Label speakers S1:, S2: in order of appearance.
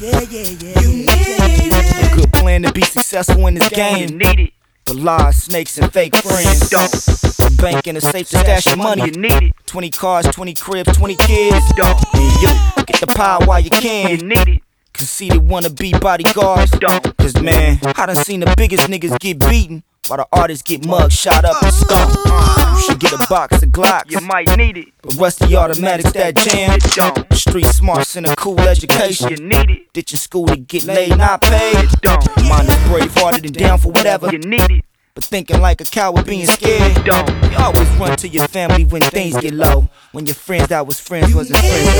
S1: You need it.
S2: A good plan to be successful in this game.
S3: You need it.
S2: But lies, snakes, and fake friends.
S3: Don't.
S2: A bank and a safe to stash your money.
S3: You need it.
S2: 20 cars, 20 cribs, 20 kids.
S3: Don't.
S2: And you get the power while you
S3: You
S2: can.
S3: need it.
S2: Conceited wanna be bodyguards.
S3: Don't.
S2: Cause man, I done seen the biggest niggas get beaten while the artists get mugged, shot up, and stumped. You should get a box of Glocks.
S3: You might need it.
S2: A rusty automatics that jam.
S3: Don't.
S2: Street smarts and a cool education.
S3: You need it.
S2: Ditching school to get laid, not paid.
S3: Don't.
S2: Mine is brave hearted and down for whatever.
S3: You need it.
S2: But thinking like a coward being scared.
S3: Don't.
S2: You always run to your family when things get low. When your friends that was friends wasn't friends.